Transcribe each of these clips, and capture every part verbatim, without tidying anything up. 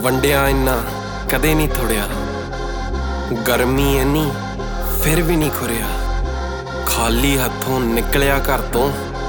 ਵੰਡਿਆ ਇੰਨਾ ਕਦੇ ਨਹੀਂ ਥੋੜਿਆ, ਗਰਮੀ ਇੰਨੀ ਫਿਰ ਵੀ ਨਹੀਂ ਖੁਰਿਆ। ਖਾਲੀ ਹੱਥੋਂ ਨਿਕਲਿਆ ਘਰ ਤੋਂ,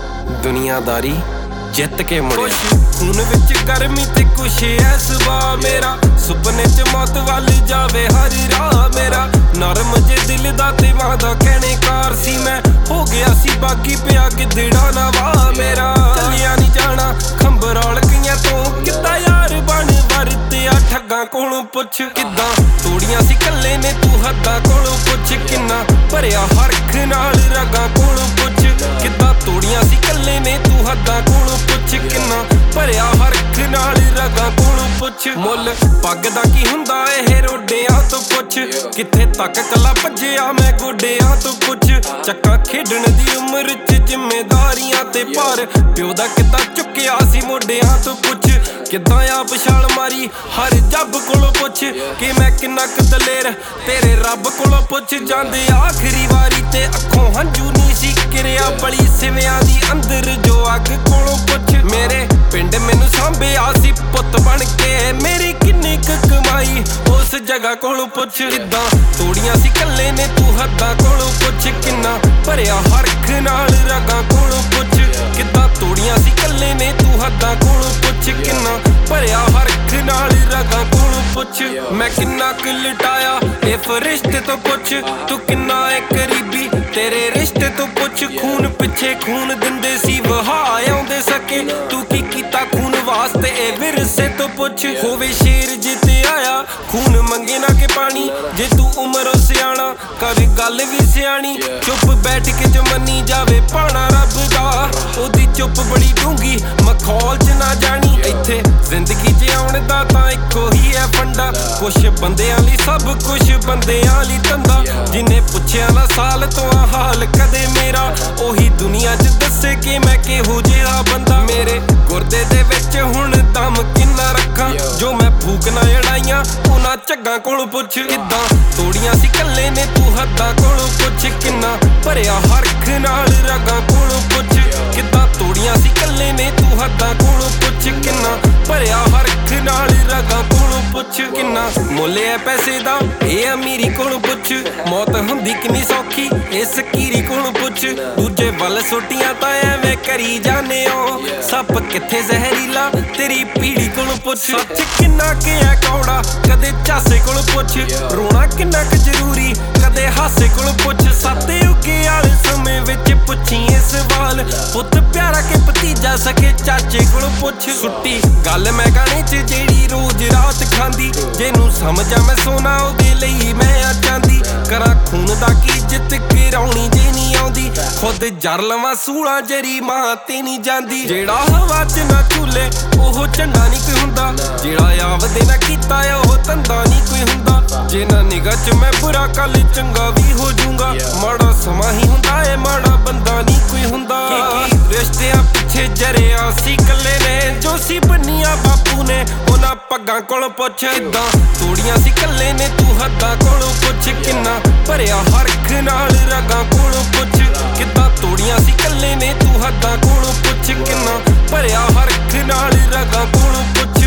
ਦੁਨੀਆਦਾਰੀ ਜਿੱਤ ਕੇ ਮੁੜਿਆ। ਖੂਨ ਵਿੱਚ ਗਰਮੀ ਤੇ ਕੁਛ ਐ ਸੁਭਾਅ ਮੇਰਾ, ਸੁਪਨੇ ਚ ਮੌਤ ਵੱਲ ਜਾਵੇ ਹਰ ਰਾਹ ਮੇਰਾ। ਨਰਮ ਜੇ ਦਿਲ ਦਾ ਤੇ ਮਾਂ ਦਾ ਕਹਿਣੇ ਕਾਰ ਸੀ ਮੈਂ, ਹੋ ਗਿਆ ਸੀ ਬਾਕੀ ਪਿਆ ਗਿੱਦੜਾ ਨਾ ਵਾਹ ਮੇਰਾ। ਚੱਲਿਆ ਨਹੀਂ ਜਾਣਾ ਖੰਬਰੌਲ ਗਈਆਂ ਤੋਂ, ਕਿੱਦਾਂ ਯਾਰ ਬਣ ਵਰਤਿਆ ਠੱਗਾਂ ਕੋਲੋਂ ਪੁੱਛ। ਕਿੱਦਾਂ ਤੋੜੀਆਂ ਸੀ ਕੱਲੇ ਨੇ ਤੂੰ ਹੱਦਾਂ ਕੋਲੋਂ ਪੁੱਛ, ਕਿੰਨਾ ਭਰਿਆ ਹਰਖ ਨਾਲ ਰਗਾਂ ਕੋਲੋਂ ਪੁੱਛ। ਕਿੱਦਾਂ ਤੋੜੀਆਂ ਸੀ ਕੱਲੇ ਨੇ ਤੂੰ ਹੱਦਾਂ ਕੋਲੋਂ ਪੁੱਛ, ਕਿੰਨਾ ਭਰਿਆ ਹਰਖ ਨਾਲ ਰਗਾਂ ਕੋਲੋਂ ਪੁੱਛ। ਮੁੱਲ ਪੱਗ ਦਾ ਕੀ ਹੁੰਦਾ ਇਹ ਰੋਡਿਆਂ ਤੋਂ ਪੁੱਛ, ਕਿੱਥੇ ਤੱਕ ਕੱਲਾ ਭੱਜਿਆ ਮੈਂ ਗੋਡਿਆਂ ਤੋਂ ਪੁੱਛ। ਚੱਕਾਂ ਖੇਡਣ ਦੀ ਉਮਰ ਚ ਜ਼ਿੰਮੇਦਾਰੀਆਂ ਤੇ ਭਾਰ, ਪਿਓ ਦਾ ਕਿੱਦਾਂ ਚੁੱਕਿਆ ਸੀ ਮੋਢਿਆਂ ਤੋਂ ਪੁੱਛ। ਕਿੱਦਾਂ ਆਪ ਛਾਲ ਮਾਰੀ ਹਰ ਜੱਬ ਕੋਲੋਂ ਪੁੱਛ, ਕਿ ਮੈਂ ਕਿੰਨਾ ਕੁ ਦਲੇਰ ਤੇਰੇ ਰੱਬ ਕੋਲੋਂ ਪੁੱਛ। ਜਾਂਦੇ ਆਖਰੀ ਵਾਰੀ ਤੇ ਅੱਖੋਂ ਹੰਝੂ ਨਹੀਂ ਸੀ ਕਿਰਿਆ, ਬਲੀ ਸਿਵਿਆਂ ਦੀ ਅੰਦਰ ਜੋ ਅੱਗ ਕੋਲੋਂ ਪੁੱਛ। ਮੇਰੇ ਪਿੰਡ ਮੈਨੂੰ ਸਾਂਭਿਆ ਸੀ ਪੁੱਤ ਬਣ ਕੇ, ਮੇਰੀ ਕਿੰਨੀ ਕੁ ਕਮਾਈ ਉਸ ਜਗ੍ਹਾ ਕੋਲੋਂ ਪੁੱਛ। ਕਿੱਦਾਂ ਤੋੜੀਆਂ ਸੀ ਕੱਲੇ ਨੇ ਤੂੰ ਹੱਦਾਂ ਕੋਲੋਂ ਪੁੱਛ, ਕਿੰਨਾ ਭਰਿਆ ਹਰਖ ਨਾਲ ਰਗਾਂ ਕੋਲੋਂ ਪੁੱਛ। ਕਿੱਦਾਂ ਤੋੜੀਆਂ ਸੀ ਕੱਲੇ ਨੇ ਤੂੰ ਹੱਦਾਂ ਕੋਲੋਂ ਪੁੱਛ, ਕਿੰਨਾ ਭਰਿਆ ਹਰਖ ਨਾਲ ਰਗਾਂ ਕੋਲੋਂ ਪੁੱਛ। ਮੈਂ ਕਿੰਨਾ ਕੁ ਲਟਾਇਆ ਇਹ ਫਰਿਸ਼ਤੇ ਤੋਂ ਪੁੱਛ, ਤੂੰ ਕਿੰਨਾ ਏ ਕਰੀਬੀ ਤੇਰੇ ਰਿਸ਼ਤੇ ਤੋਂ ਪੁੱਛ। ਖੂਨ ਪਿੱਛੇ ਖੂਨ ਦਿੰਦੇ ਸੀ ਵਹਾ ਆਉਂਦੇ ਸਕੇ, ਤੂੰ ਕੀ ਕੀਤਾ ਖੂਨ ਵਾਸਤੇ ਇਹ ਵਿਰਸੇ ਤੋਂ ਪੁੱਛ। ਹੋਵੇ ਸ਼ੇਰ ਜਿੱਤ ਆਇਆ ਖੂਨ ਮੰਗੇ ਨਾ ਕਿ ਪਾਣੀ, ਜੇ ਤੂੰ ਉਮਰੋਂ ਸਿਆਣਾ ਕਰ ਗੱਲ ਵੀ ਸਿਆਣੀ। ਚੁੱਪ ਬੈਠ ਕੇ ਜੋ ਮੰਨੀ ਜਾਵੇ ਪਾਣਾ ਰੱਬ ਦਾ, ਉਹਦੀ ਚੁੱਪ ਬੜੀ ਡੂੰਗੀ ਮਖੌਲ ਚ ਨਾ ਜਾਣੀ। ਇੱਥੇ ਜ਼ਿੰਦਗੀ ਜਿਉਣ ਦਾ ਤਾਂ ਇੱਕੋ ਹੀ ਹੈ ਫੰਡਾ, ਕੁਛ ਬੰਦਿਆਂ ਲਈ ਸਭ ਕੁਛ ਬੰਦਿਆਂ ਲਈ ਧੰਦਾ। ਜਿਨੇ ਪੁੱਛਿਆ ਨਾ ਸਾਲ ਤੋਂ ਆ ਹਾਲ ਕਦੇ ਮੇਰਾ, ਉਹੀ ਦੁਨੀਆ ਚ ਦੱਸੇ ਕਿ ਮੈਂ ਕਿਹੋ ਜਿਹਾ ਬੰਦਾ। ਮੇਰੇ ਗੁਰਦੇ ਦੇ ਵਿੱਚ ਹੁਣ ਦਮ ਕਿੰਨਾ ਰੱਖਾਂ, ਜੋ ਮੈਂ ਫੂਕ ਨਾ ਅੜਾਈਆਂ ਉਹਨਾਂ ਝੱਗਾਂ ਕੋਲੋਂ ਪੁੱਛ। ਕਿੱਦਾਂ ਤੋੜੀਆਂ ਸੀ ਕੱਲੇ ਨੇ ਤੂੰ ਹੱਦਾਂ ਕੋਲੋਂ ਪੁੱਛ, ਕਿੰਨਾ ਭਰਿਆ ਹਰਖ ਨਾਲ ਰਗਾਂ ਕੋਲੋਂ ਪੁੱਛ। ਕਿੱਦਾਂ ਤੋੜੀਆਂ ਸੀ ਕੱਲੇ ਨੇ ਤੂੰ ਹੱਦਾਂ ਕੋਲੋਂ ਪੁੱਛ, ਕਿੰਨਾ ਭਰਿਆ ਹਰਖ ਨਾਲ ਰਗਾਂ ਕੋਲੋਂ ਪੁੱਛ। ਕਿੰਨਾ ਮੁੱਲ ਹੈ ਪੈਸੇ ਦਾ ਇਹ ਅਮੀਰੀ ਕੋਲੋਂ ਪੁੱਛ, ਮੌਤ ਹੁੰਦੀ ਕਿੰਨੀ ਸੌਖੀ ਇਸ ਕੀਰੀ ਕੋਲੋਂ ਪੁੱਛ। ਦੂਜੇ ਵੱਲ ਸੋਟੀਆਂ ਤਾਂ ਐਵੇਂ ਕਰੀ ਜਾਨੇ ਓ, ਸੱਪ ਕਿੱਥੇ ਜ਼ਹਿਰੀਲਾ ਤੇਰੀ ਪੀੜੀ ਕੋਲੋਂ ਪੁੱਛ। ਸੱਚ ਕਿੰਨਾ ਕਿ ਹੈ ਕੌੜਾ ਕਦੇ ਝਾਸੇ ਕੋਲੋਂ ਪੁੱਛ, ਰੋਣਾ ਕਿੰਨਾ ਕੁ ਜ਼ਰੂਰੀ ਕਦੇ ਹਾਸੇ ਕੋਲੋਂ ਪੁੱਛ। ਸਾਤੇ ਉੱਗੇ ਵਾਲੇ ਸਮੇਂ ਵਿੱਚ ਪੁੱਛੀ ਇਹ ਸਵਾਲ, ਪੁੱਤ ਪਿਆਰਾ ਕਿ ਭਤੀਜਾ ਸਕੇ ਚਾਚੇ ਕੋਲੋਂ ਪੁੱਛ। ਸੁੱਟੀ ਗੱਲ ਮੈਂ ਗਾਣੇ ਚ ਜਿਹੜੀ ਰੋਜ਼ ਰਾਤ ਖਾਂਦੀ, ਜਿਹਨੂੰ ਸਮਝਾਂ ਮੈਂ ਸੋਨਾ ਉਹਦੇ ਲਈ ਮੈਂ ਆ ਚਾਂਦੀ। ਕਰਾਂ ਖੂਨ ਦਾ ਕੀ ਇੱਜ਼ਤ ਕਰਾਉਣੀ ਜੇ ਨਹੀਂ ਆਉਂਦੀ, ਖੁਦ ਜਰ ਲਵਾਂ ਸੂਲਾਂ ਜਰੀ ਮਾਂ ਤੇ ਨਹੀਂ ਜਾਂਦੀ। ਜਿਹੜਾ ਹਵਾ ਚ ਨਾ ਝੂਲੇ ਉਹ ਝੰਡਾ ਨਹੀਂ ਕੋਈ ਹੁੰਦਾ, ਜਿਹੜਾ ਆਪਦੇ ਨਾ ਕੀਤਾ ਉਹ ਧੰਦਾ ਨਹੀਂ ਕੋਈ ਹੁੰਦਾ। ਜੇ ਨਾ ਨਿਗਾਹ ਚ ਮੈਂ ਬੁਰਾ ਕੱਲ ਚੰਗਾ ਵੀ ਹੋ ਜਾਊਂਗਾ, ਮਾੜਾ ਸਮਾਂ ਹੀ ਹੁੰਦਾ ਏ ਮਾੜਾ ਬੰਦਾ ਨਹੀਂ ਕੋਈ ਹੁੰਦਾ। ਰਿਸ਼ਤਿਆਂ ਪਿੱਛੇ ਜਰਿਆ ਸੀ ਕੱਲੇ ਨੇ, ਜੋ ਸੀ ਬੰਨੀਆਂ ਬਾਪੂ ਨੇ ਉਹਨਾਂ ਪੱਗਾਂ ਕੋਲੋਂ ਪੁੱਛ। ਕਿੱਦਾਂ ਤੋੜੀਆਂ ਸੀ ਕੱਲੇ ਨੇ ਤੂੰ ਹੱਦਾਂ ਕੋਲੋਂ ਪੁੱਛ, ਕਿੰਨਾ ਭਰਿਆ ਹਰਖ ਨਾਲ ਰਗਾਂ ਕੋਲੋਂ ਪੁੱਛ। ਕਿੱਦਾਂ ਤੋੜੀਆਂ ਸੀ ਕੱਲੇ ਨੇ ਤੂੰ ਹੱਦਾਂ ਕੋਲੋਂ ਪੁੱਛ, ਕਿੰਨਾ ਭਰਿਆ ਹਰਖ ਨਾਲ ਰਗਾਂ ਕੋਲੋਂ ਪੁੱਛ।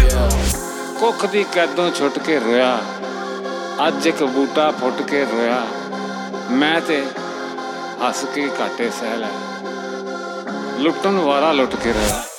ਕੁੱਖ ਦੀ ਕੈਦੋਂ ਛੁੱਟ ਕੇ ਰੋਇਆ, ਅੱਜ ਇੱਕ ਬੂਟਾ ਫੁੱਟ ਕੇ ਰੋਇਆ। ਮੈਂ ਤੇ ਹੱਸ ਕੇ ਘਾਟੇ ਸਹਿ ਲੈ, ਲੁੱਟਣ ਵਾਲਾ ਲੁੱਟ ਕੇ ਰੋਇਆ।